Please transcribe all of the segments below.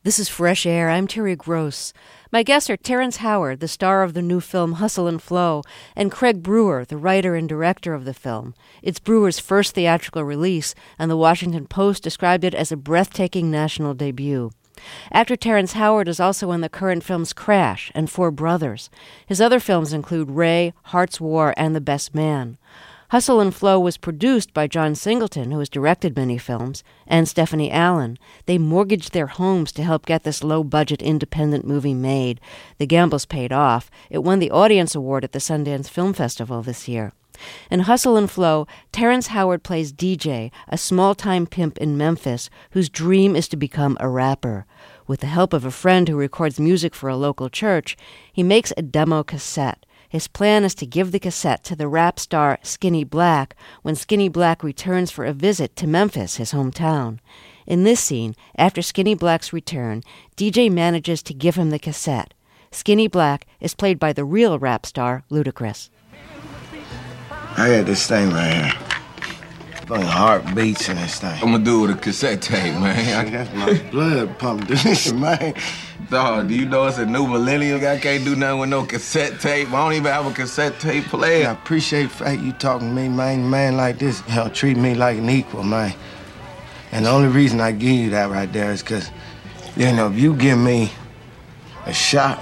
This is Fresh Air. I'm Terry Gross. My guests are Terrence Howard, the star of the new film Hustle and Flow, and Craig Brewer, the writer and director of the film. It's Brewer's first theatrical release, and the Washington Post described it as a breathtaking national debut. Actor Terrence Howard is also in the current films Crash and Four Brothers. His other films include Ray, Heart's War, and The Best Man. Hustle and Flow was produced by John Singleton, who has directed many films, and Stephanie Allen. They mortgaged their homes to help get this low-budget independent movie made. The gambles paid off. It won the Audience Award at the Sundance Film Festival this year. In Hustle and Flow, Terrence Howard plays DJ, a small-time pimp in Memphis whose dream is to become a rapper. With the help of a friend who records music for a local church, he makes a demo cassette. His plan is to give the cassette to the rap star Skinny Black when Skinny Black returns for a visit to Memphis, his hometown. In this scene, after Skinny Black's return, DJ manages to give him the cassette. Skinny Black is played by the real rap star Ludacris. I got this thing right here. Fucking heartbeats in this thing. I'm gonna do it with a cassette tape, man. That's my blood pumping, man. Dog, do you know it's a new millennium? I can't do nothing with no cassette tape. I don't even have a cassette tape player. I appreciate the fact you talking to me, man. Man like this, treat me like an equal, man. And the only reason I give you that right there is because, if you give me a shot,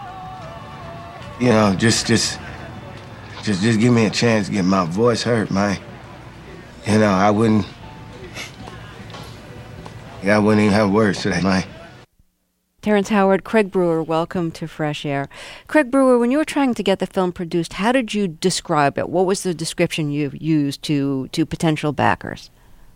just give me a chance to get my voice heard, man. I wouldn't even have words today, man. Terrence Howard, Craig Brewer, welcome to Fresh Air. Craig Brewer, when you were trying to get the film produced, how did you describe it? What was the description you used to potential backers?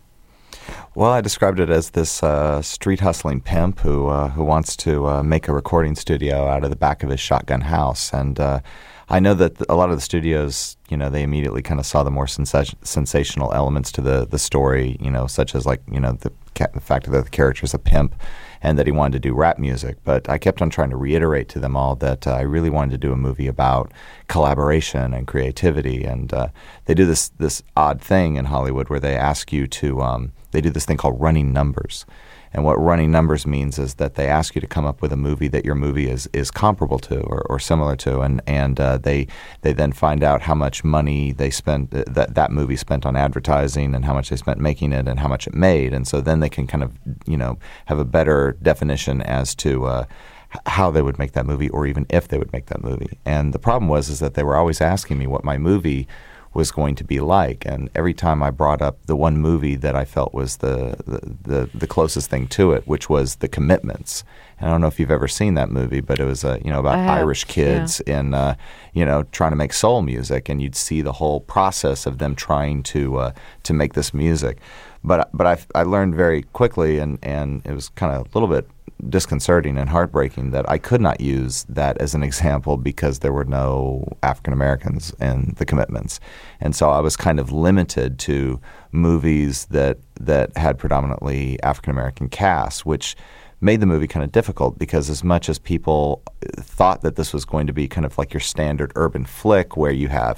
Well, I described it as this street hustling pimp who wants to make a recording studio out of the back of his shotgun house. And I know that a lot of the studios, they immediately kind of saw the more sensational elements to the story, such as the fact that the character's a pimp and that he wanted to do rap music. But I kept on trying to reiterate to them all that I really wanted to do a movie about collaboration and creativity. And they do this odd thing in Hollywood where they ask you to they do this thing called running numbers. And what running numbers means is that they ask you to come up with a movie that your movie is comparable to or similar to, and they then find out how much money they spent that movie spent on advertising and how much they spent making it and how much it made, and so then they can kind of have a better definition as to how they would make that movie or even if they would make that movie. And the problem is that they were always asking me what my movie was going to be like, and every time I brought up the one movie that I felt was the closest thing to it, which was The Commitments. And I don't know if you've ever seen that movie, but it was about Irish kids in trying to make soul music, and you'd see the whole process of them trying to make this music. But I learned very quickly, and it was kind of a little bit disconcerting and heartbreaking that I could not use that as an example because there were no African Americans in The Commitments. And so I was kind of limited to movies that had predominantly African American casts, which made the movie kind of difficult because as much as people thought that this was going to be kind of like your standard urban flick where you have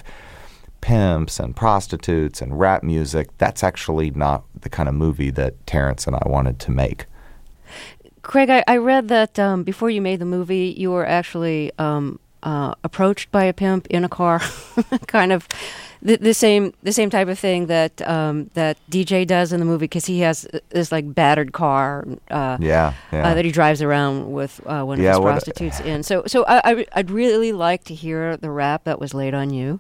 pimps and prostitutes and rap music, that's actually not the kind of movie that Terrence and I wanted to make. Craig, I read that before you made the movie, you were actually approached by a pimp in a car, kind of the same type of thing that DJ does in the movie, because he has this battered car that he drives around with one of his prostitutes in. So I'd really like to hear the rap that was laid on you.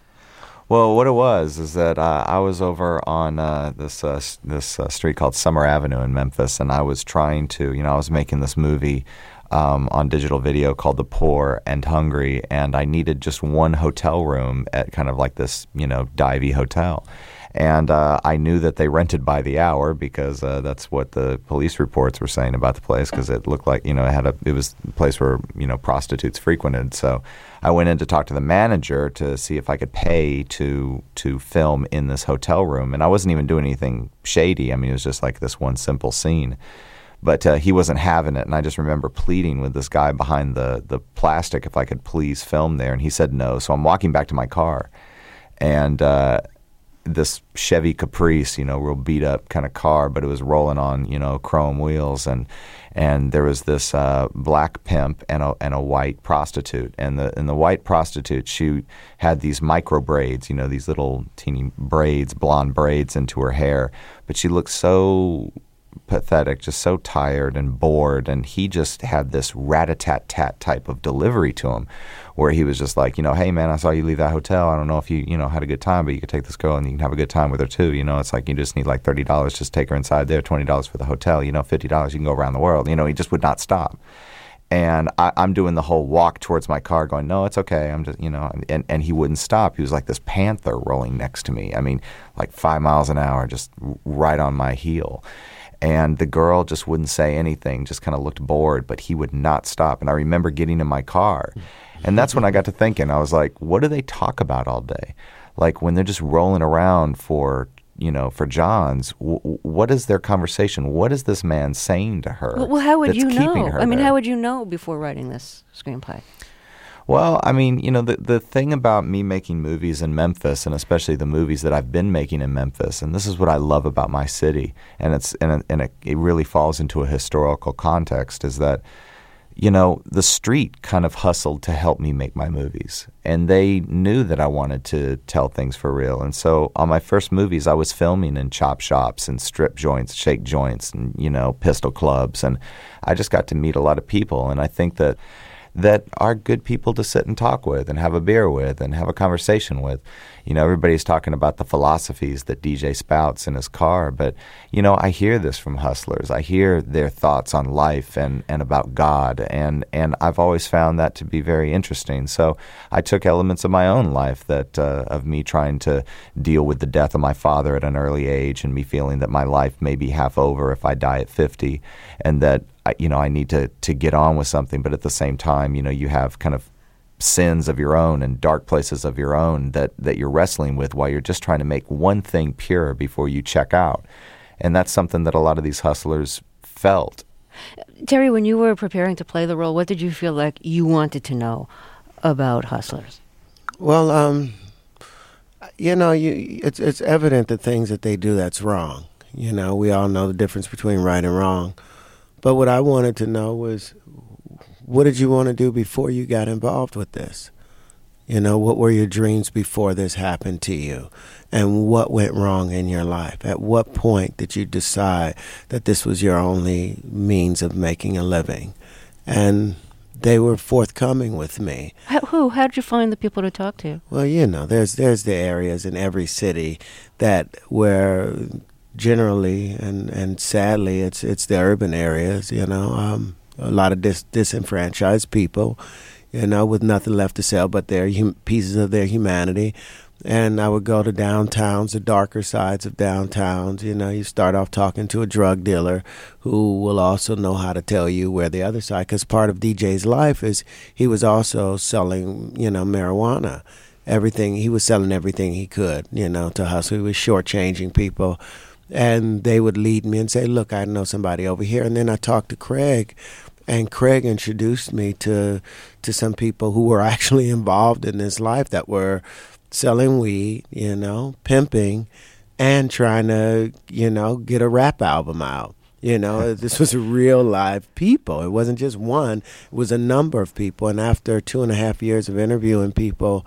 Well, what it was is that I was over on this street called Summer Avenue in Memphis, and I was trying to, I was making this movie on digital video called The Poor and Hungry, and I needed just one hotel room at kind of like this, divey hotel. And I knew that they rented by the hour because that's what the police reports were saying about the place, because it looked like, it was a place where, prostitutes frequented. So I went in to talk to the manager to see if I could pay to film in this hotel room. And I wasn't even doing anything shady. I mean, it was just like this one simple scene. But he wasn't having it. And I just remember pleading with this guy behind the plastic if I could please film there. And he said no. So I'm walking back to my car. And this Chevy Caprice, real beat up kind of car, but it was rolling on, chrome wheels, and there was this black pimp and a white prostitute, and the white prostitute, she had these micro braids, these little teeny braids, blonde braids into her hair, but she looked so pathetic, just so tired and bored, and he just had this rat-a-tat-tat type of delivery to him, where he was just like, hey man, I saw you leave that hotel. I don't know if you had a good time, but you could take this girl and you can have a good time with her too. It's like you just need like $30, just take her inside there, $20 for the hotel, $50, you can go around the world. He just would not stop. And I'm doing the whole walk towards my car going, no, it's okay. I'm just, and he wouldn't stop. He was like this panther rolling next to me. I mean, like 5 miles an hour, just right on my heel. And the girl just wouldn't say anything, just kind of looked bored, but he would not stop. And I remember getting in my car. And that's when I got to thinking, I was like, what do they talk about all day? Like when they're just rolling around for Johns, what is their conversation? What is this man saying to her? Well, how would you know? I mean, how would you know before writing this screenplay? Well, I mean, the thing about me making movies in Memphis, and especially the movies that I've been making in Memphis, and this is what I love about my city, and it really falls into a historical context, is that, the street kind of hustled to help me make my movies, and they knew that I wanted to tell things for real. And so on my first movies, I was filming in chop shops and strip joints, shake joints, and, pistol clubs, and I just got to meet a lot of people, and I think that are good people to sit and talk with and have a beer with and have a conversation with. Everybody's talking about the philosophies that DJ spouts in his car, but, I hear this from hustlers. I hear their thoughts on life and about God, and I've always found that to be very interesting. So I took elements of my own life of me trying to deal with the death of my father at an early age, and me feeling that my life may be half over if I die at 50, and that I need to get on with something, but at the same time, you have kind of sins of your own and dark places of your own that you're wrestling with while you're just trying to make one thing pure before you check out. And that's something that a lot of these hustlers felt. Terry, when you were preparing to play the role, what did you feel like you wanted to know about hustlers? Well, it's evident the things that they do that's wrong. We all know the difference between right and wrong. But what I wanted to know was, what did you want to do before you got involved with this? What were your dreams before this happened to you? And what went wrong in your life? At what point did you decide that this was your only means of making a living? And they were forthcoming with me. How did you find the people to talk to? Well, there's the areas in every city where generally and sadly it's the urban areas, a lot of disenfranchised people, with nothing left to sell but their pieces of their humanity. And I would go to downtowns, the darker sides of downtowns. You start off talking to a drug dealer who will also know how to tell you where the other side, because part of DJ's life is he was also selling, marijuana. He was selling everything he could, to hustle. He was shortchanging people. And they would lead me and say, look, I know somebody over here. And then I talked to Craig, and Craig introduced me to some people who were actually involved in this life, that were selling weed, pimping, and trying to, get a rap album out. This was real live people. It wasn't just one. It was a number of people. And after 2.5 years of interviewing people,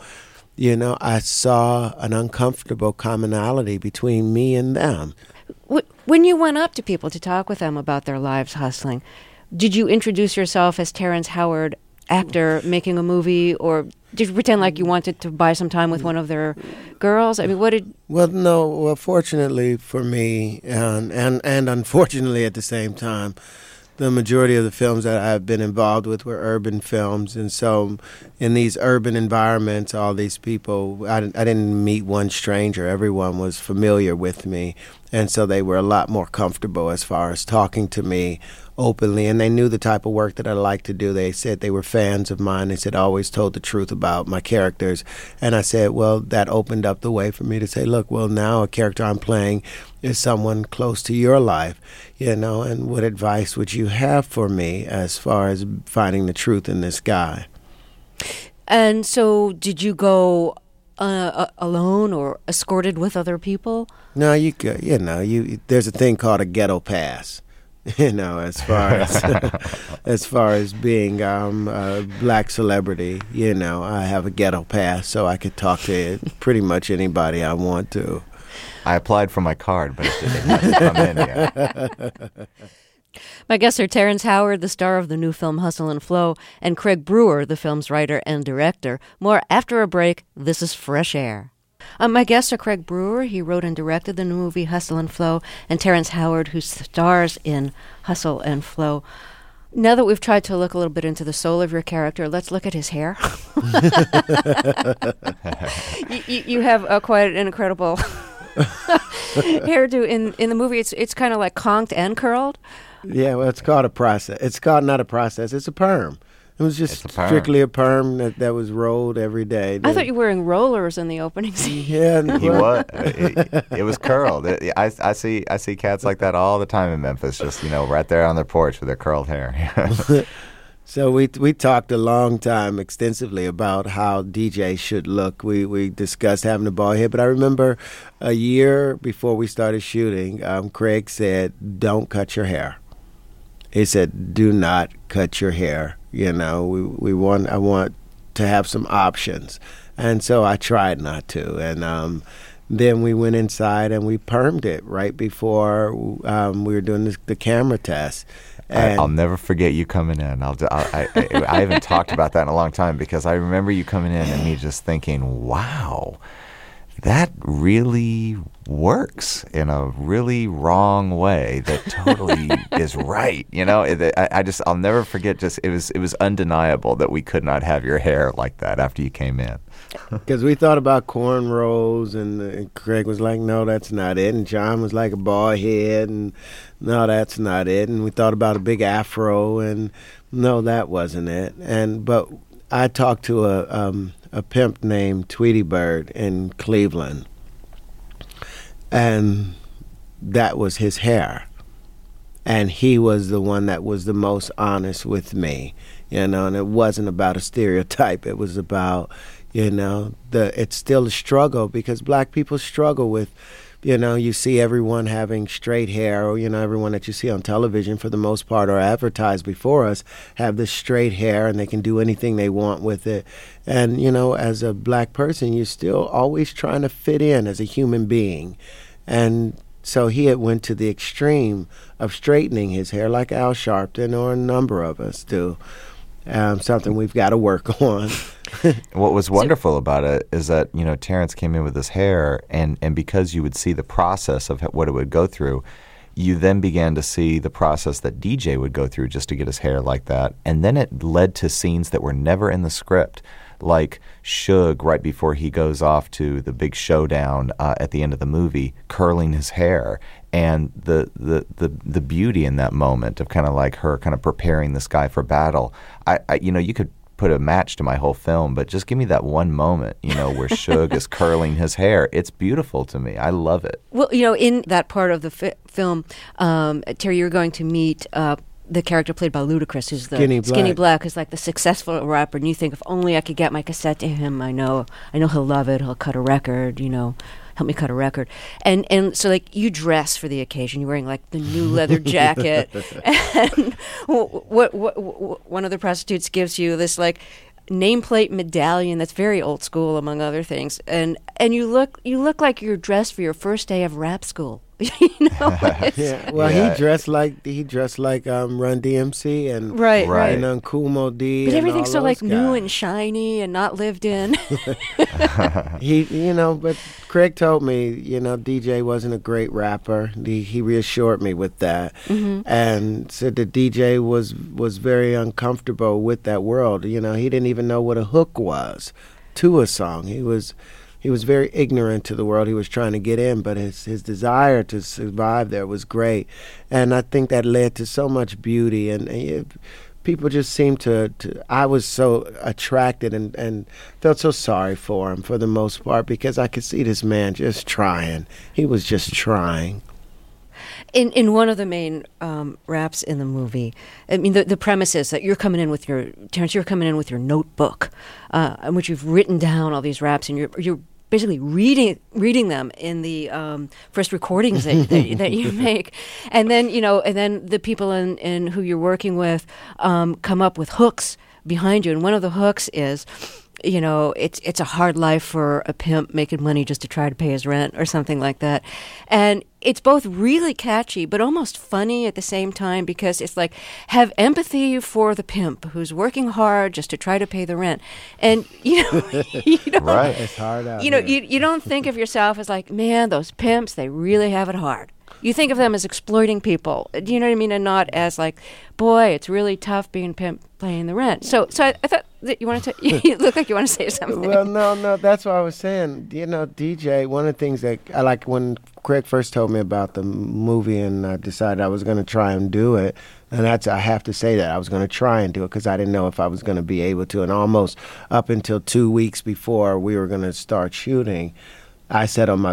I saw an uncomfortable commonality between me and them. When you went up to people to talk with them about their lives hustling, did you introduce yourself as Terrence Howard, actor making a movie, or did you pretend like you wanted to buy some time with one of their girls? I mean, what did... Well, no. Well, fortunately for me, and unfortunately at the same time, the majority of the films that I've been involved with were urban films. And so in these urban environments, all these people, I didn't meet one stranger. Everyone was familiar with me. And so they were a lot more comfortable as far as talking to me openly. And they knew the type of work that I like to do. They said they were fans of mine. They said I always told the truth about my characters. And I said, well, that opened up the way for me to say, look, well, now a character I'm playing is someone close to your life, and what advice would you have for me as far as finding the truth in this guy? And so did you go alone or escorted with other people? No, you could. There's a thing called a ghetto pass. As far as as far as being a black celebrity, I have a ghetto pass, so I could talk to pretty much anybody I want to. I applied for my card, but it hasn't come in yet. My guests are Terrence Howard, the star of the new film Hustle and Flow, and Craig Brewer, the film's writer and director. More after a break. This is Fresh Air. My guests are Craig Brewer. He wrote and directed the new movie Hustle and Flow, and Terrence Howard, who stars in Hustle and Flow. Now that we've tried to look a little bit into the soul of your character, let's look at his hair. You have quite an incredible hairdo in the movie. It's kind of like conked and curled. Yeah, well, it's called a process. It's called not a process. It's a perm. It was just strictly a perm that was rolled every day. I thought you were wearing rollers in the opening scene. Yeah, he was. It was curled. I see cats like that all the time in Memphis, just right there on their porch with their curled hair. So we talked a long time extensively about how DJ should look. We discussed having a bald head, but I remember a year before we started shooting, Craig said, "Don't cut your hair." He said, "Do not cut your hair. I want to have some options." And so I tried not to. And then we went inside and we permed it right before we were doing the camera test. And I'll never forget you coming in. I haven't talked about that in a long time, because I remember you coming in and me just thinking, wow, that really works in a really wrong way that totally is right. I'll never forget. It was undeniable that we could not have your hair like that after you came in. Because we thought about cornrows, and Craig was like, "No, that's not it." And John was like, a bald head, and "No, that's not it." And we thought about a big afro, and no, that wasn't it. But I talked to a pimp named Tweety Bird in Cleveland, and that was his hair. And he was the one that was the most honest with me, and it wasn't about a stereotype. It was about, it's still a struggle, because black people struggle with, you see everyone having straight hair, or, everyone that you see on television for the most part or advertised before us have this straight hair, and they can do anything they want with it. And, as a black person, you're still always trying to fit in as a human being. And so he had went to the extreme of straightening his hair like Al Sharpton, or a number of us do. Something we've got to work on. What was wonderful about it is that, Terrence came in with his hair, and because you would see the process of what it would go through, you then began to see the process that DJ would go through just to get his hair like that. And then it led to scenes that were never in the script, like Suge, right before he goes off to the big showdown at the end of the movie, curling his hair. And the beauty in that moment of kind of like her kind of preparing this guy for battle. You could put a match to my whole film, but just give me that one moment, where Suge is curling his hair. It's beautiful to me. I love it. Well, in that part of the film, Terry, you're going to meet the character played by Ludacris, who's the Skinny Black, who's like the successful rapper, and you think, if only I could get my cassette to him, I know he'll love it. He'll cut a record, help me cut a record. And so, like, you dress for the occasion. You're wearing, like, the new leather jacket. And what one of the prostitutes gives you this, like, nameplate medallion that's very old school, among other things. And you look like you're dressed for your first day of rap school. Yeah. Well, he dressed like Run DMC and right. And Kool Moe Dee. But everything's so like guys. new and shiny and not lived in. But Craig told me, DJ wasn't a great rapper. He reassured me with that, and said that DJ was very uncomfortable with that world. He didn't even know what a hook was to a song. He was very ignorant to the world he was trying to get in, but his desire to survive there was great. And I think that led to so much beauty. And people just seemed to I was so attracted and felt so sorry for him for the most part, because I could see this man just trying. He was just trying. In one of the main raps in the movie, I mean, the premise is that you're coming in with your notebook, in which you've written down all these raps, and you're basically reading them in the first recordings that you make, and then the people in who you're working with come up with hooks behind you, and one of the hooks is, it's a hard life for a pimp making money just to try to pay his rent or something like that. And it's both really catchy but almost funny at the same time, because it's like, have empathy for the pimp who's working hard just to try to pay the rent. And, right. It's hard out there. You don't think of yourself as like, man, those pimps, they really have it hard. You think of them as exploiting people, do you know what I mean? And not as like, boy, it's really tough being pimp paying the rent. So I thought that you wanted to, you look like you want to say something. Well, no, that's what I was saying. DJ, one of the things that I like, when Craig first told me about the movie and I decided I was going to try and do it, and I have to say that I was going to try and do it because I didn't know if I was going to be able to. And almost up until 2 weeks before we were going to start shooting, I sat on my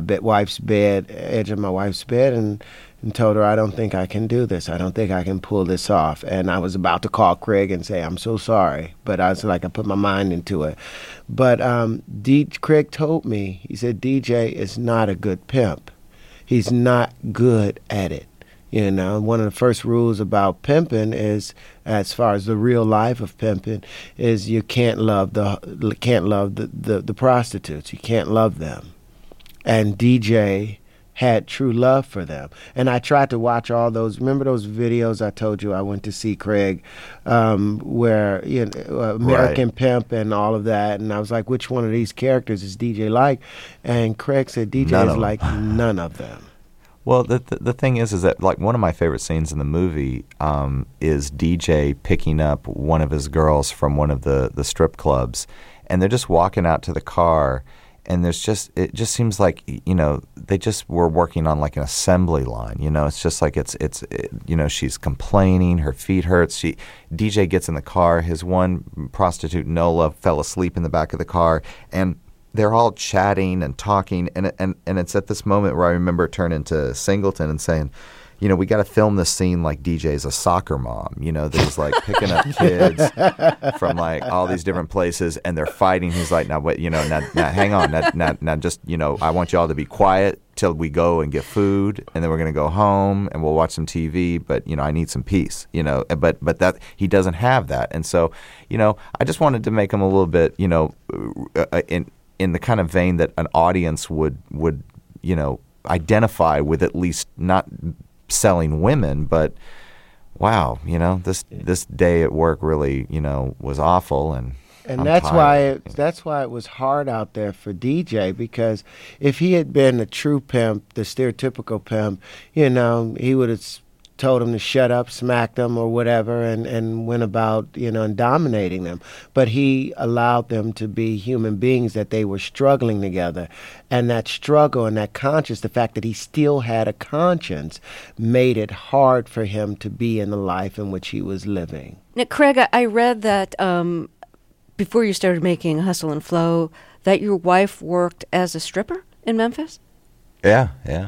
edge of my wife's bed, and told her, I don't think I can do this. I don't think I can pull this off. And I was about to call Craig and say, I'm so sorry. But I was like, I put my mind into it. But Craig told me, he said, DJ is not a good pimp. He's not good at it. One of the first rules about pimping is, as far as the real life of pimping, is you can't love the prostitutes. You can't love them. And DJ had true love for them. And I tried to watch all those. Remember those videos I told you I went to see Craig, where American Right. Pimp and all of that. And I was like, which one of these characters is DJ like? And Craig said DJ None is of them. like none of them. Well, the thing is that, like, one of my favorite scenes in the movie is DJ picking up one of his girls from one of the strip clubs, and they're just walking out to the car, and it just seems like, they just were working on like an assembly line. It's just like she's complaining, her feet hurt. DJ gets in the car. His one prostitute, Nola, fell asleep in the back of the car, and they're all chatting and talking, and it's at this moment where I remember turning to Singleton and saying, we got to film this scene like DJ's a soccer mom, that he's like picking up kids from like all these different places, and they're fighting. He's like, now wait, now hang on, now just, I want you all to be quiet till we go and get food, and then we're gonna go home and we'll watch some TV. But I need some peace, But that he doesn't have that, and so I just wanted to make him a little bit, in the kind of vein that an audience would identify with, at least not selling women, but wow, this day at work really, was awful, and I'm that's tired. why it was hard out there for DJ, because if he had been a true pimp, the stereotypical pimp, he would have told them to shut up, smacked them or whatever, and went about, and dominating them. But he allowed them to be human beings, that they were struggling together. And that struggle and that conscience, the fact that he still had a conscience, made it hard for him to be in the life in which he was living. Now, Craig, I read that before you started making Hustle and Flow, that your wife worked as a stripper in Memphis? Yeah.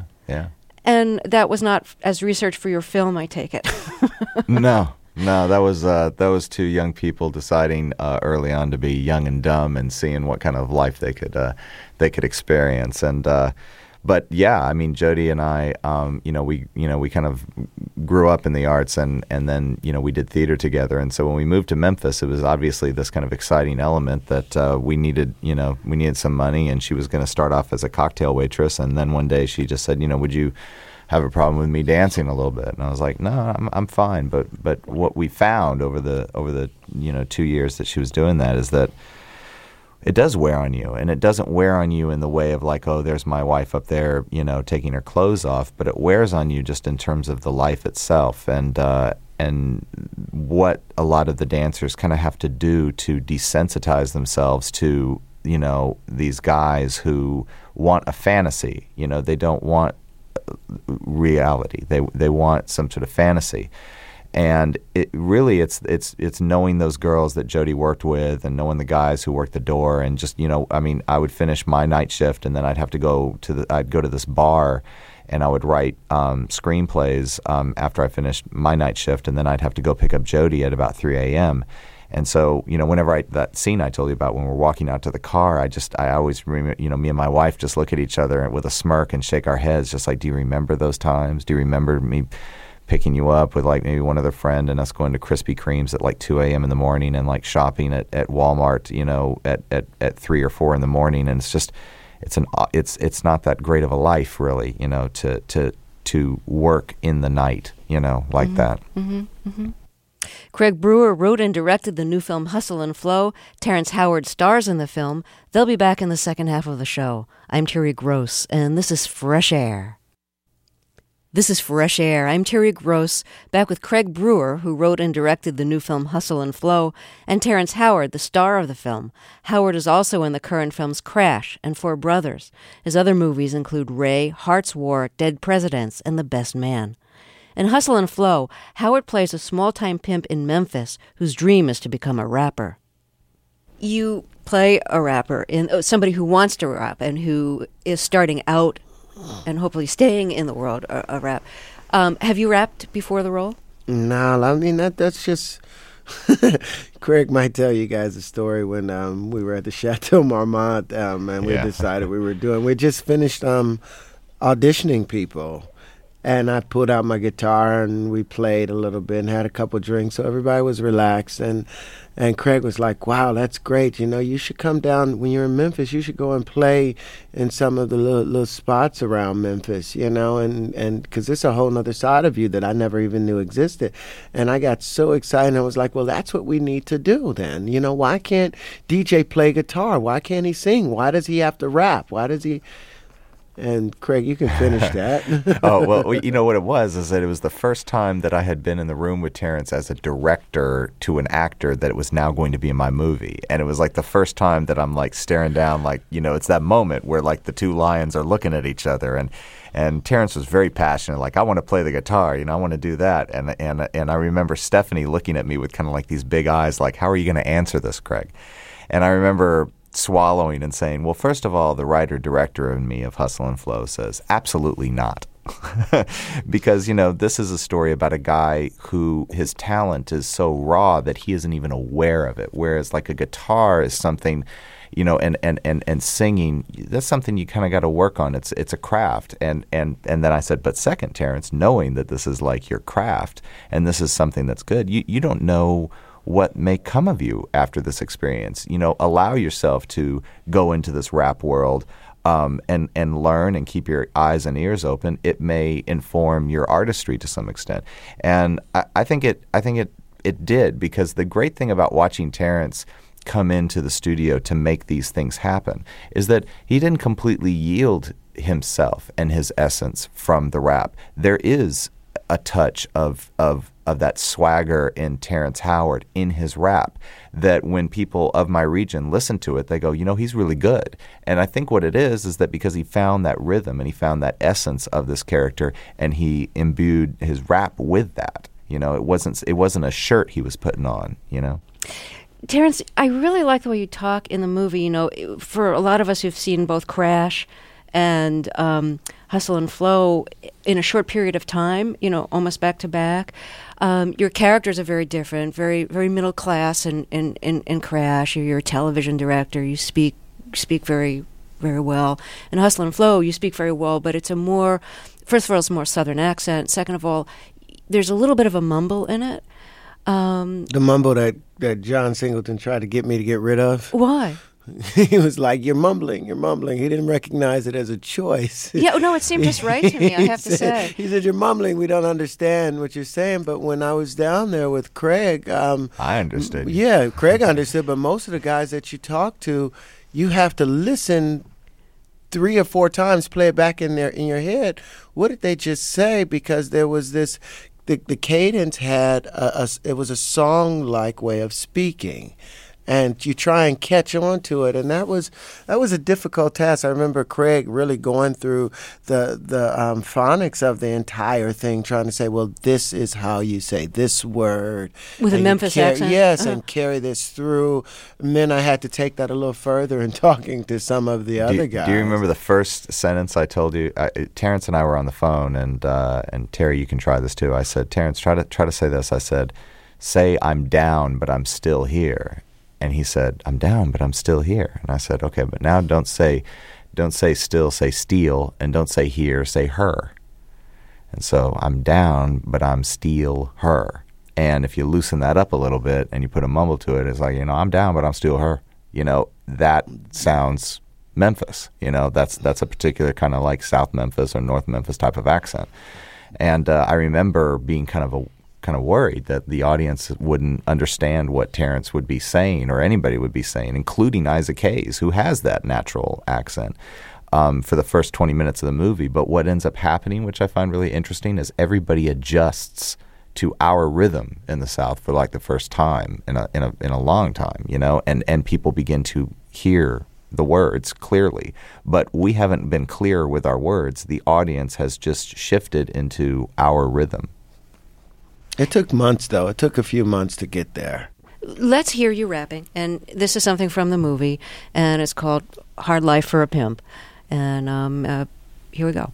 And that was not as research for your film, I take it. No, that was two young people deciding early on to be young and dumb and seeing what kind of life they could experience. And but yeah, I mean, Jody and I, we kind of grew up in the arts, and then we did theater together. And so when we moved to Memphis, it was obviously this kind of exciting element that we needed some money, and she was going to start off as a cocktail waitress, and then one day she just said, would you have a problem with me dancing a little bit? And I was like, no, I'm fine. But what we found over the 2 years that she was doing that is that it does wear on you, and it doesn't wear on you in the way of like, oh, there's my wife up there, taking her clothes off, but it wears on you just in terms of the life itself, and what a lot of the dancers kind of have to do to desensitize themselves to, these guys who want a fantasy. They don't want reality. They want some sort of fantasy. And it really, it's knowing those girls that Jody worked with, and knowing the guys who worked the door, and just I would finish my night shift, and then I'd go to this bar and I would write screenplays after I finished my night shift, and then I'd have to go pick up Jody at about 3 a.m. And so, whenever that scene I told you about when we're walking out to the car, I always remember, me and my wife just look at each other with a smirk and shake our heads, just like, do you remember those times? Do you remember me picking you up with like maybe one other friend and us going to Krispy Kremes at like 2 a.m. in the morning and like shopping at Walmart, at 3 or 4 in the morning? And it's just, it's not that great of a life really, to work in the night, like that. Mm-hmm. Mm-hmm. Craig Brewer wrote and directed the new film Hustle and Flow. Terrence Howard stars in the film. They'll be back in the second half of the show. I'm Terry Gross, and this is Fresh Air. This is Fresh Air. I'm Terry Gross, back with Craig Brewer, who wrote and directed the new film Hustle and Flow, and Terrence Howard, the star of the film. Howard is also in the current films Crash and Four Brothers. His other movies include Ray, Heart's War, Dead Presidents, and The Best Man. In Hustle and Flow, Howard plays a small-time pimp in Memphis whose dream is to become a rapper. You play a rapper, somebody who wants to rap and who is starting out and hopefully staying in the world of rap. Have you rapped before the role? No, I mean, that's just... Craig might tell you guys a story when we were at the Chateau Marmont and we decided we just finished auditioning people. And I pulled out my guitar and we played a little bit and had a couple drinks, so everybody was relaxed. And Craig was like, "Wow, that's great. You should come down when you're in Memphis. You should go and play in some of the little spots around Memphis, and because there's a whole other side of you that I never even knew existed." And I got so excited. I was like, "Well, that's what we need to do then. Why can't DJ play guitar? Why can't he sing? Why does he have to rap? Why does he?" And Craig, you can finish that. Oh, well, what it was is that it was the first time that I had been in the room with Terrence as a director to an actor that it was now going to be in my movie. And it was like the first time that I'm like staring down, like, it's that moment where like the two lions are looking at each other. And Terrence was very passionate, like, I want to play the guitar, I want to do that. And I remember Stephanie looking at me with kind of like these big eyes, like, how are you going to answer this, Craig? And I remember swallowing and saying, well, first of all, the writer-director in me of Hustle and Flow says, absolutely not. Because, this is a story about a guy who his talent is so raw that he isn't even aware of it. Whereas like a guitar is something, and singing, that's something you kind of got to work on. It's a craft. And then I said, but second, Terrence, knowing that this is like your craft and this is something that's good, you don't know what may come of you after this experience. Allow yourself to go into this rap world and learn and keep your eyes and ears open. It may inform your artistry to some extent. And I think it did, because the great thing about watching Terrence come into the studio to make these things happen is that he didn't completely yield himself and his essence from the rap. There is a touch of that swagger in Terrence Howard in his rap that when people of my region listen to it, they go, he's really good. And I think what it is that because he found that rhythm and he found that essence of this character and he imbued his rap with that. It wasn't a shirt he was putting on, Terrence, I really like the way you talk in the movie. For a lot of us who've seen both Crash and Hustle and Flow in a short period of time, almost back to back. Your characters are very different, very very middle class. In Crash, you're a television director. You speak very very well. In Hustle and Flow, you speak very well, but it's first of all, it's a more Southern accent. Second of all, there's a little bit of a mumble in it. The mumble that John Singleton tried to get me to get rid of. Why? He was like, you're mumbling. He didn't recognize it as a choice. Yeah, no, it seemed just right to me, I have to say. He said, you're mumbling. We don't understand what you're saying. But when I was down there with Craig... I understood. Yeah, Craig understood. But most of the guys that you talk to, you have to listen 3 or 4 times, play it back in your head. What did they just say? Because there was this... The cadence had it was a song-like way of speaking. and you try and catch on to it, and that was a difficult task. I remember Craig really going through the phonics of the entire thing, trying to say, well, this is how you say this word with a Memphis accent. Yes, and carry this through. And then I had to take that a little further in talking to some of the other guys. Do you remember the first sentence I told you? Terrence and I were on the phone, and Terry, you can try this too. I said, Terrence, try to say this. I said, say I'm down, but I'm still here. And he said, I'm down, but I'm still here. And I said, okay, but now don't say still, say steal, and don't say here, say her. And so I'm down, but I'm still her. And if you loosen that up a little bit and you put a mumble to it, it's like, I'm down, but I'm still her. That sounds Memphis. That's a particular kind of like South Memphis or North Memphis type of accent. And I remember being kind of worried that the audience wouldn't understand what Terrence would be saying or anybody would be saying, including Isaac Hayes, who has that natural accent for the first 20 minutes of the movie. But what ends up happening, which I find really interesting, is everybody adjusts to our rhythm in the South for like the first time in a long time, and people begin to hear the words clearly. But we haven't been clear with our words. The audience has just shifted into our rhythm. It took months, though. It took a few months to get there. Let's hear you rapping. And this is something from the movie, and it's called Hard Life for a Pimp. And here we go.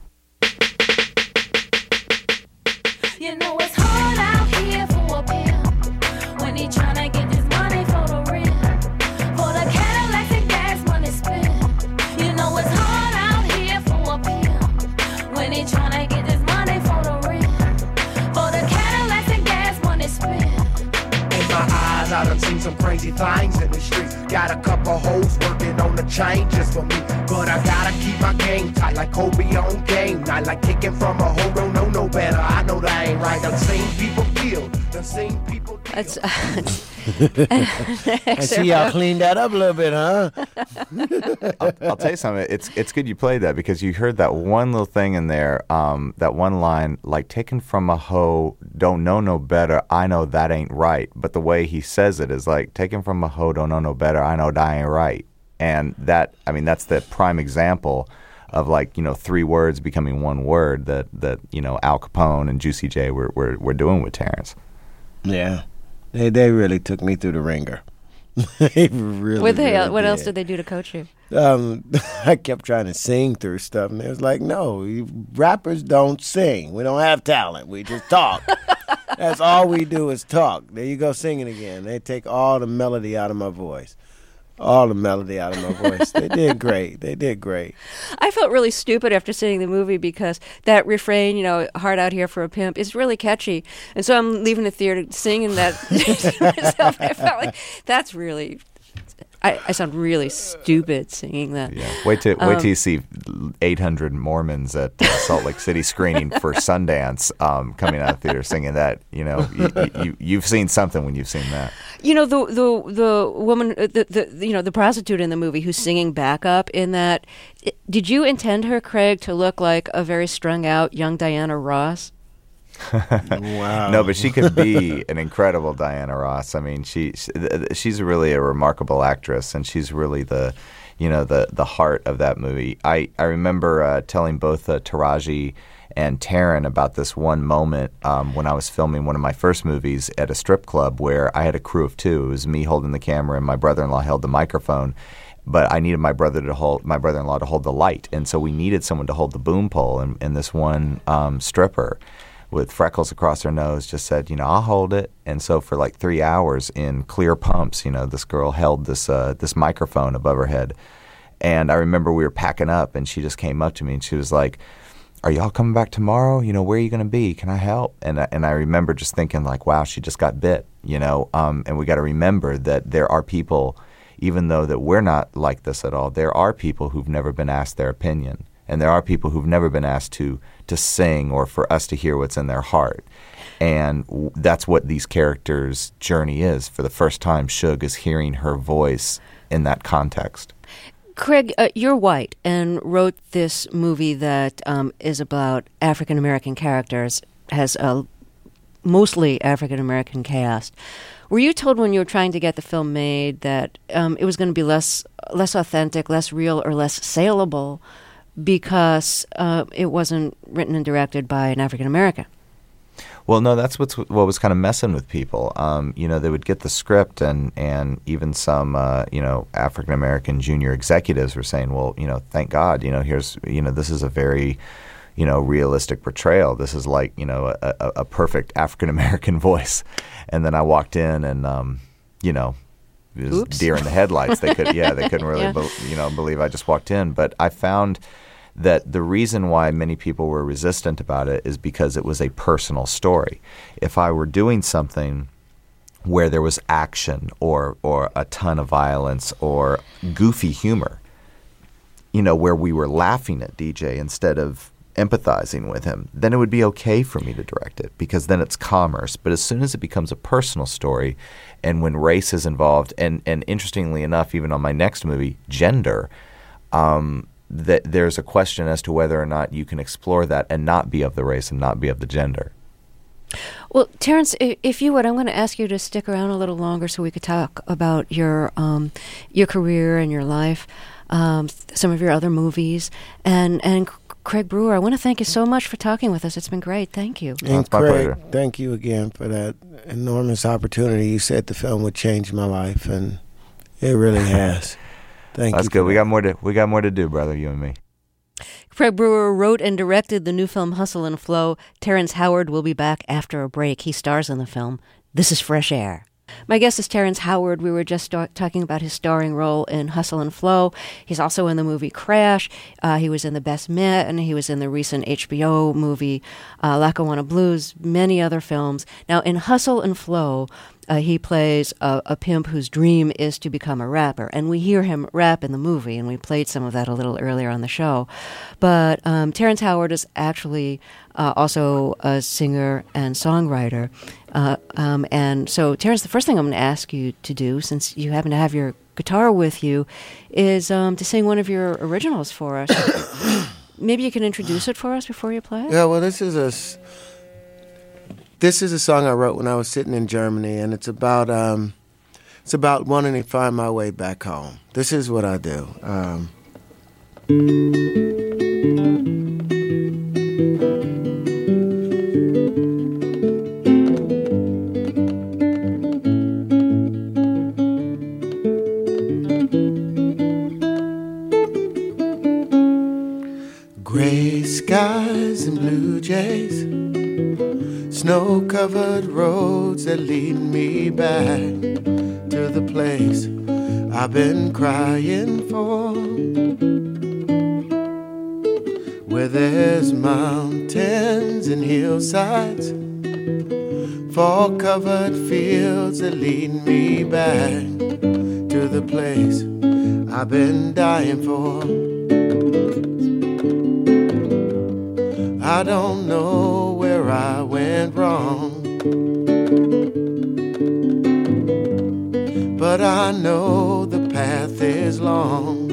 It's hard out here for a pimp when he tryna get this money for the rent, for the Cadillacs and gas money spent. It's hard out here for a pimp when he tryna get this money for the rent, for the Cadillacs and gas money spent. In my eyes, I done seen some crazy things in the streets. Got a couple hoes working on the chain just for me, but I gotta keep my game tight like Kobe on game night, like kicking from a hoe. Don't know no better. I know that ain't right. Done seen people killed. Done seen people. That's I see y'all cleaned that up a little bit, huh? I'll tell you something. It's good you played that because you heard that one little thing in there, that one line, like taken from a hoe, don't know no better, I know that ain't right. But the way he says it is like, taken from a hoe, don't know no better, I know that ain't right. And that's the prime example of three words becoming one word that Al Capone and Juicy J were doing with Terrence. Yeah. They really took me through the ringer. They really, what else did they do to coach you? I kept trying to sing through stuff, and it was like, no, rappers don't sing. We don't have talent. We just talk. That's all we do is talk. There you go singing again. They take all the melody out of my voice. All the melody out of my voice. They did great. They did great. I felt really stupid after seeing the movie because that refrain, hard out here for a pimp, is really catchy. And so I'm leaving the theater singing that to myself. I felt like that's really... I sound really stupid singing that. Yeah. Wait till you see 800 Mormons at Salt Lake City screening for Sundance coming out of the theater singing that. You've seen something when you've seen that. The woman, the prostitute in the movie who's singing backup in that. Did you intend her, Craig, to look like a very strung out young Diana Ross? Wow. No, but she could be an incredible Diana Ross. I mean, she's really a remarkable actress, and she's really the heart of that movie. I remember telling both Taraji and Taryn about this one moment when I was filming one of my first movies at a strip club where I had a crew of two. It was me holding the camera and my brother-in-law held the microphone. But I needed my brother-in-law to hold the light, and so we needed someone to hold the boom pole. And this one stripper with freckles across her nose just said, I'll hold it. And so for like 3 hours in clear pumps, this girl held this microphone above her head. And I remember we were packing up, and she just came up to me, and she was like, are y'all coming back tomorrow? Where are you going to be? Can I help? And I remember just thinking like, wow, she just got bit, and we got to remember that there are people, even though that we're not like this at all, there are people who've never been asked their opinion. And there are people who've never been asked to sing or for us to hear what's in their heart. And that's what these characters' journey is. For the first time, Suge is hearing her voice in that context. Craig, you're white and wrote this movie that is about African-American characters, has a mostly African American cast. Were you told when you were trying to get the film made that it was going to be less authentic, less real, or less saleable because it wasn't written and directed by an African American? Well, no, that's what was kind of messing with people. They would get the script, and even some African American junior executives were saying, "Well, thank God, this is a very realistic portrayal. This is like a perfect African American voice." And then I walked in, and it was deer in the headlights. They couldn't really believe I just walked in. But I found that the reason why many people were resistant about it is because it was a personal story. If I were doing something where there was action or a ton of violence or goofy humor, where we were laughing at DJ instead of empathizing with him, then it would be okay for me to direct it because then it's commerce. But as soon as it becomes a personal story and when race is involved, and interestingly enough, even on my next movie, gender, that there's a question as to whether or not you can explore that and not be of the race and not be of the gender. Well, Terrence, if you would, I'm going to ask you to stick around a little longer so we could talk about your career and your life, some of your other movies, and Craig Brewer. I want to thank you so much for talking with us. It's been great. Thank you. And It's my Craig, pleasure. thank you again for that enormous opportunity. You said the film would change my life, and it really has. Thank you. That's good. We got more to do, brother, you and me. Craig Brewer wrote and directed the new film Hustle and Flow. Terrence Howard will be back after a break. He stars in the film. This is Fresh Air. My guest is Terrence Howard. We were just talking about his starring role in Hustle and Flow. He's also in the movie Crash. He was in The Best Man. He was in the recent HBO movie Lackawanna Blues, many other films. Now, in Hustle and Flow, he plays a pimp whose dream is to become a rapper. And we hear him rap in the movie, and we played some of that a little earlier on the show. But Terrence Howard is actually also a singer and songwriter. And so, Terrence, the first thing I'm going to ask you to do, since you happen to have your guitar with you, is to sing one of your originals for us. Maybe you can introduce it for us before you play it? Yeah, well, this is a song I wrote when I was sitting in Germany, and it's about wanting to find my way back home. This is what I do. Gray skies and blue jays, snow-covered roads that lead me back to the place I've been crying for, where there's mountains and hillsides, fall-covered fields that lead me back to the place I've been dying for. I don't know where I went wrong, but I know the path is long.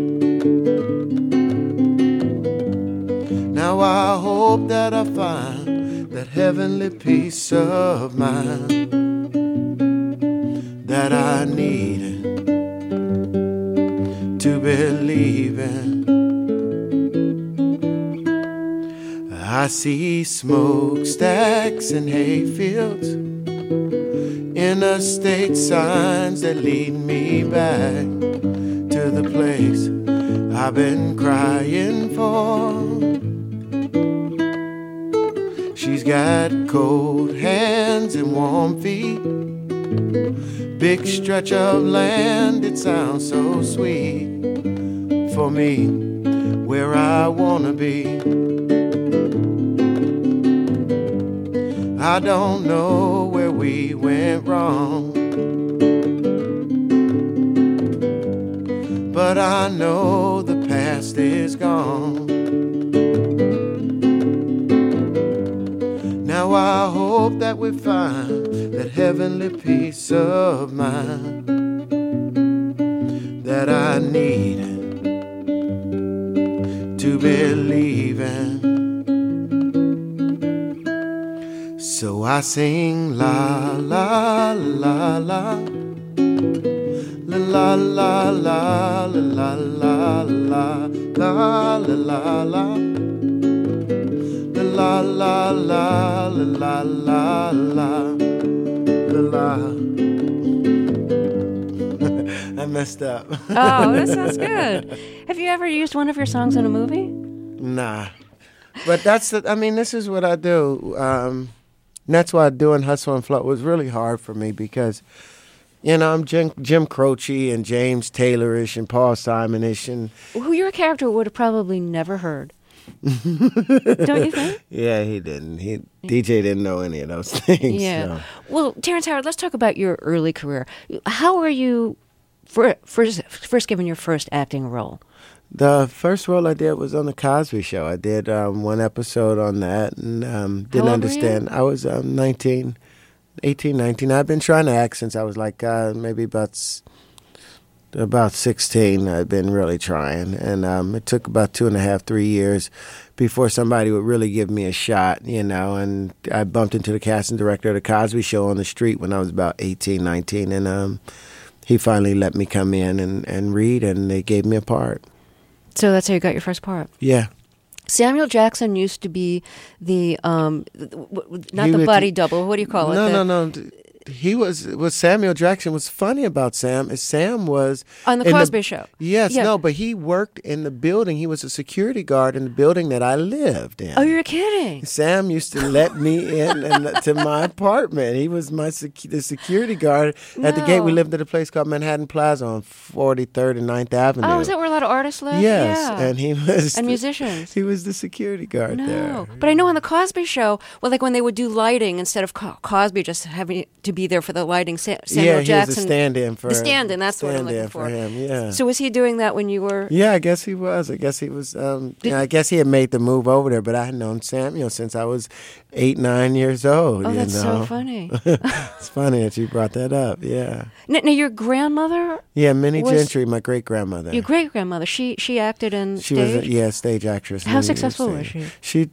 Now I hope that I find that heavenly peace of mind that I need to believe in. I see smokestacks and hayfields, interstate signs that lead me back to the place I've been crying for. She's got cold hands and warm feet, big stretch of land, it sounds so sweet for me, where I wanna be. I don't know where we went wrong, but I know the past is gone. Now I hope that we find that heavenly peace of mind that I need to believe in. So I sing la la la la. La la la la la la la la la la la la la la la la la. I messed up. Oh, that sounds good. Have you ever used one of your songs in a movie? Nah, but this is what I do. That's why doing Hustle and Flow was really hard for me because, I'm Jim Croce and James Taylor-ish and Paul Simon-ish. And Who your character would have probably never heard. Don't you think? Yeah, he didn't. DJ didn't know any of those things. Yeah. So. Well, Terrence Howard, let's talk about your early career. How were you first given your first acting role? The first role I did was on The Cosby Show. I did one episode on that and didn't understand. I was 19. I've been trying to act since I was like maybe about 16. I've been really trying. And it took about 2.5, 3 years before somebody would really give me a shot, And I bumped into the casting director of The Cosby Show on the street when I was about 18, 19. And he finally let me come in and read, and they gave me a part. So that's how you got your first part? Yeah. Samuel Jackson used to be the body double. What do you call it? No. He was Samuel Jackson. What's funny about Sam is Sam was on the Cosby Show. Yes, yeah. No, but he worked in the building. He was a security guard in the building that I lived in. Oh, you're kidding! Sam used to let me in to my apartment. He was the security guard at the gate. We lived at a place called Manhattan Plaza on 43rd and 9th Avenue. Oh, is that where a lot of artists live? Yes, yeah. And he was musicians. He was the security guard there. No, but I know on the Cosby Show, well, like when they would do lighting instead of Cosby just having to be there for the lighting. Samuel Jackson. He was a stand-in for... The stand-in, that's what I'm looking for. Him, yeah. So was he doing that when you were... Yeah, I guess he was. I guess he was... I guess he had made the move over there, but I had known Samuel since I was 8, 9 years old. Oh, that's so funny. It's funny that you brought that up, yeah. Now your grandmother... Yeah, Minnie Gentry, my great-grandmother. Your great-grandmother, she acted in She stage? was a stage actress. How successful was she? She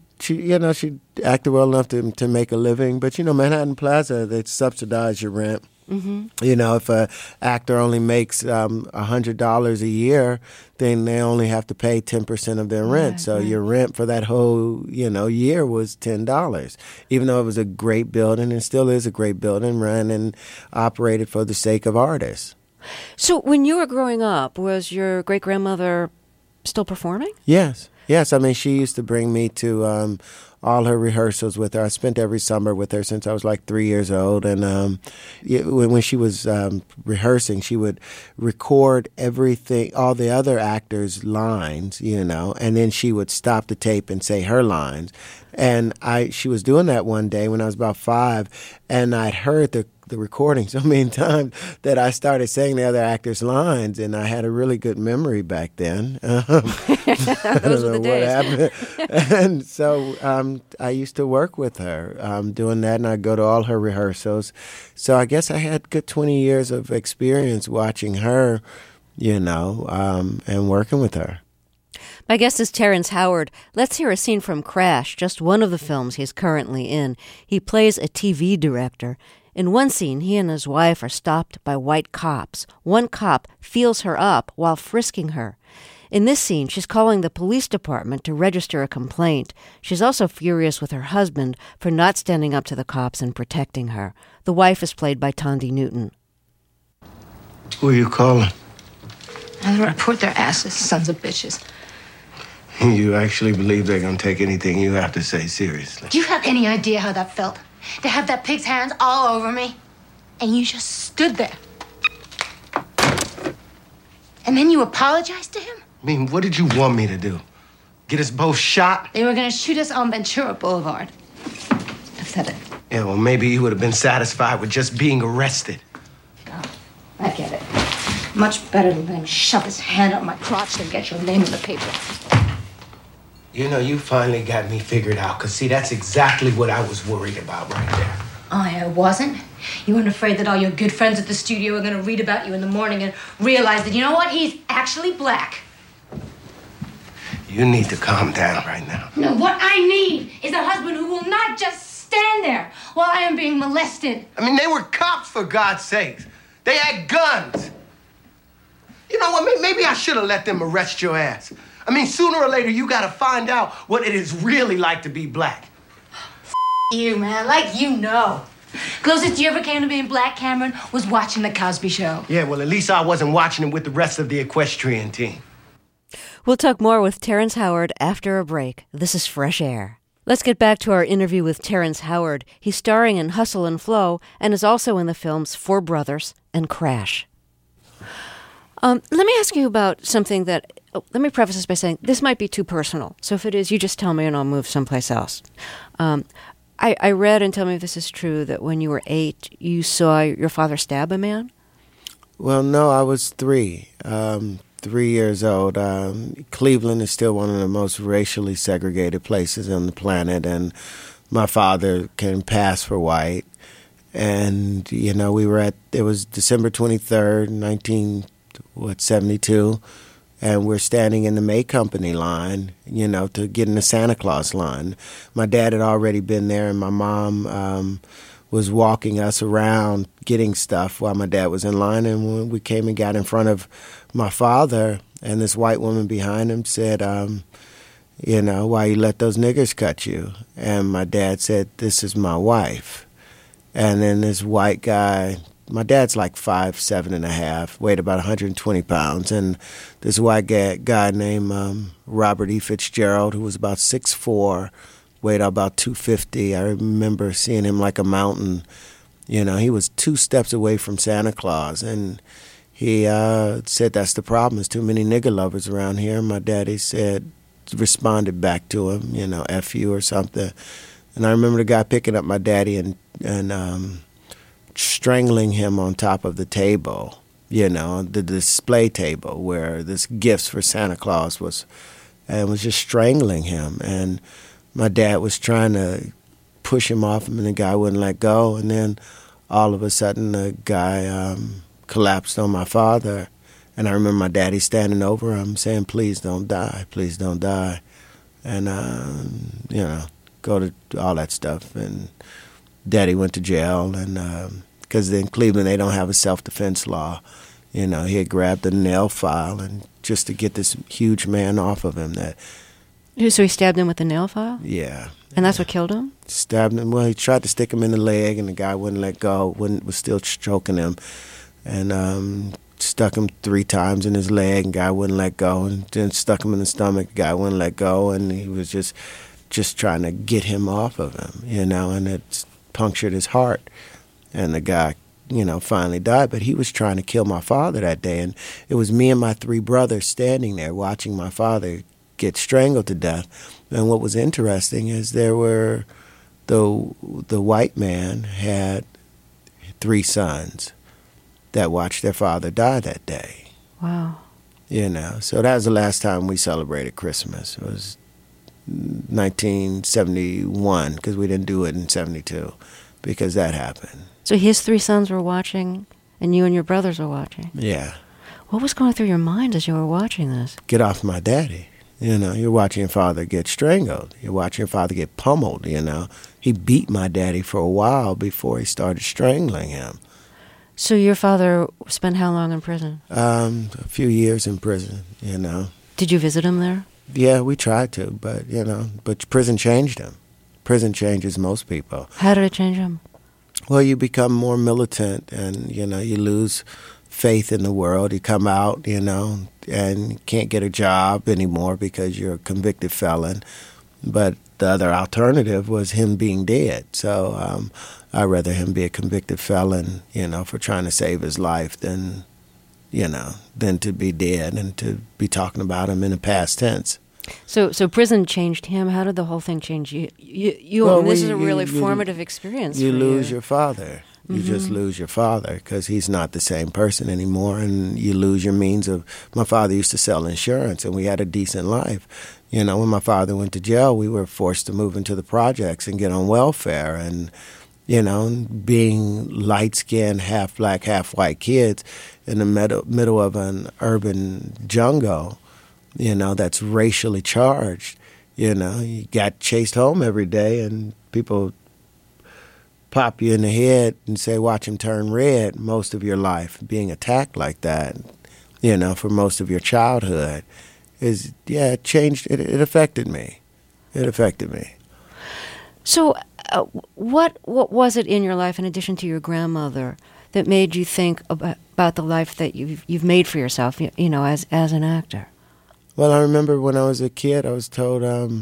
acted well enough to make a living, but Manhattan Plaza, they subsidize your rent. Mm-hmm. If an actor only makes $100 a year, then they only have to pay 10% of their rent. So your rent for that whole year was $10. Even though it was a great building, and still is a great building, run and operated for the sake of artists. So when you were growing up, was your great grandmother still performing? Yes. I mean, she used to bring me to all her rehearsals with her. I spent every summer with her since I was like 3 years old. And when she was rehearsing, she would record everything, all the other actors' lines, and then she would stop the tape and say her lines. And she was doing that one day when I was about 5, and I'd heard the recording so many times that I started saying the other actors' lines, and I had a really good memory back then. Those were the days. What happened. And so I used to work with her doing that, and I'd go to all her rehearsals. So I guess I had good 20 years of experience watching her, and working with her. My guest is Terrence Howard. Let's hear a scene from Crash, just one of the films he's currently in. He plays a TV director. In one scene, he and his wife are stopped by white cops. One cop feels her up while frisking her. In this scene, she's calling the police department to register a complaint. She's also furious with her husband for not standing up to the cops and protecting her. The wife is played by Thandie Newton. Who are you calling? I'm gonna report their asses, sons of bitches. You actually believe they're going to take anything you have to say seriously? Do you have any idea how that felt? To have that pig's hands all over me? And you just stood there. And then you apologized to him? I mean, what did you want me to do? Get us both shot? They were gonna shoot us on Ventura Boulevard. Pathetic. Yeah, well, maybe you would have been satisfied with just being arrested. Oh, I get it. Much better than let him shove his hand up my crotch than get your name in the paper. You finally got me figured out, because, see, that's exactly what I was worried about right there. I wasn't. You weren't afraid that all your good friends at the studio were going to read about you in the morning and realize that, you know what, he's actually black. You need to calm down right now. No, what I need is a husband who will not just stand there while I am being molested. I mean, they were cops, for God's sakes. They had guns. You know what? Maybe I should have let them arrest your ass. I mean, sooner or later, you gotta find out what it is really like to be black. You, man, like you know. Closest you ever came to being black, Cameron, was watching The Cosby Show. Yeah, well, at least I wasn't watching it with the rest of the equestrian team. We'll talk more with Terrence Howard after a break. This is Fresh Air. Let's get back to our interview with Terrence Howard. He's starring in Hustle and Flow and is also in the films Four Brothers and Crash. Let me ask you about something that... let me preface this by saying this might be too personal. So if it is, you just tell me and I'll move someplace else. I read, and tell me if this is true, that when you were 8, you saw your father stab a man? Well, no, I was 3. 3 years old. Cleveland is still one of the most racially segregated places on the planet, and my father can pass for white. And, you know, it was December 23rd, 1972, and we're standing in the May Company line, you know, to get in the Santa Claus line. My dad had already been there, and my mom was walking us around getting stuff while my dad was in line. And when we came and got in front of my father, and this white woman behind him said, you know, why you let those niggers cut you? And my dad said, this is my wife. And then this white guy... My dad's like 5'7.5", weighed about 120 pounds, and this white guy named Robert E. Fitzgerald, who was about 6'4", weighed about 250. I remember seeing him like a mountain. You know, he was 2 steps away from Santa Claus, and he said that's the problem. There's too many nigger lovers around here. My daddy responded back to him, you know, F you or something. And I remember the guy picking up my daddy and strangling him on top of the table, you know, the display table where this gifts for Santa Claus was just strangling him. And my dad was trying to push him off him, and the guy wouldn't let go. And then all of a sudden, the guy collapsed on my father. And I remember my daddy standing over him saying, please don't die, please don't die. And, you know, go to all that stuff. And Daddy went to jail, and because in Cleveland they don't have a self-defense law. You know, he had grabbed a nail file and just to get this huge man off of him. So he stabbed him with a nail file? Yeah. And that's what killed him? Stabbed him. Well, he tried to stick him in the leg, and the guy wouldn't let go, was still choking him. And stuck him 3 times in his leg, and the guy wouldn't let go. And then stuck him in the stomach, the guy wouldn't let go. And he was just trying to get him off of him, you know, and it punctured his heart. And the guy, you know, finally died. But he was trying to kill my father that day. And it was me and my 3 brothers standing there watching my father get strangled to death. And what was interesting is there were the white man had 3 sons that watched their father die that day. Wow. You know, so that was the last time we celebrated Christmas. It was 1971, because we didn't do it in 72, because that happened. So his 3 sons were watching, and you and your brothers were watching? Yeah. What was going through your mind as you were watching this? Get off my daddy. You know, you're watching your father get strangled. You're watching your father get pummeled, you know. He beat my daddy for a while before he started strangling him. So your father spent how long in prison? A few years in prison, you know. Did you visit him there? Yeah, we tried to, but, you know, but prison changed him. Prison changes most people. How did it change him? Well, you become more militant, and, you know, you lose faith in the world. You come out, you know, and can't get a job anymore because you're a convicted felon. But the other alternative was him being dead. So I'd rather him be a convicted felon, you know, for trying to save his life than to be dead and to be talking about him in the past tense. So prison changed him. How did the whole thing change you? This is a really formative experience. You lose your father. You just lose your father because he's not the same person anymore, and you lose your means of... My father used to sell insurance, and we had a decent life. You know, when my father went to jail, we were forced to move into the projects and get on welfare, and, you know, being light-skinned, half-black, half-white kids in the middle of an urban jungle, you know, that's racially charged. You know, you got chased home every day, and people pop you in the head and say, watch him turn red most of your life, being attacked like that, for most of your childhood, it changed, it affected me. It affected me. So what was it in your life, in addition to your grandmother, that made you think about the life that you've made for yourself, as an actor? Well, I remember when I was a kid, I was told,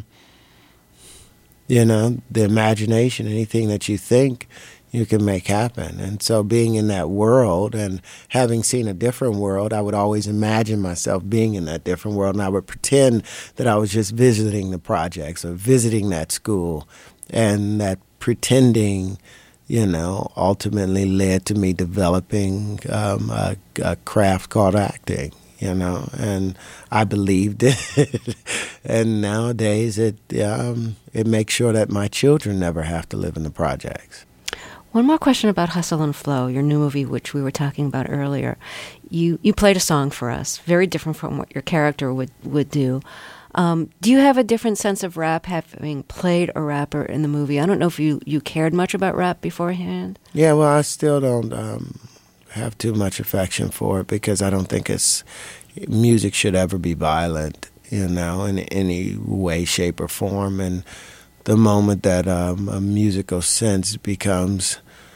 the imagination, anything that you think, you can make happen. And so being in that world and having seen a different world, I would always imagine myself being in that different world, and I would pretend that I was just visiting the projects or visiting that school, and that pretending, ultimately led to me developing a craft called acting. And I believed it. And nowadays it makes sure that my children never have to live in the projects. One more question about Hustle and Flow, your new movie, which we were talking about earlier. You played a song for us, very different from what your character would do. Do you have a different sense of rap, having played a rapper in the movie? I don't know if you cared much about rap beforehand. Yeah, well, I still don't have too much affection for it, because I don't think music should ever be violent, in any way, shape, or form. And the moment that a musical sense becomes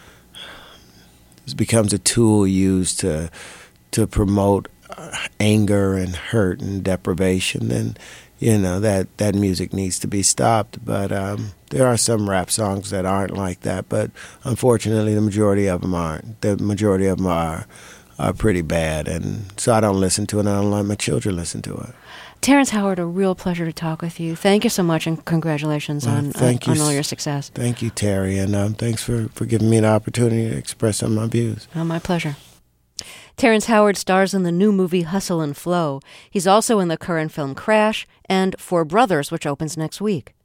a tool used to promote anger and hurt and deprivation, then that music needs to be stopped. But there are some rap songs that aren't like that, but unfortunately the majority of them aren't. The majority of them are pretty bad, and so I don't listen to it, and I don't let my children listen to it. Terrence Howard, a real pleasure to talk with you. Thank you so much, and congratulations on all your success. Thank you, Terry, and thanks for giving me the opportunity to express some of my views. Oh, my pleasure. Terrence Howard stars in the new movie Hustle and Flow. He's also in the current film Crash and Four Brothers, which opens next week.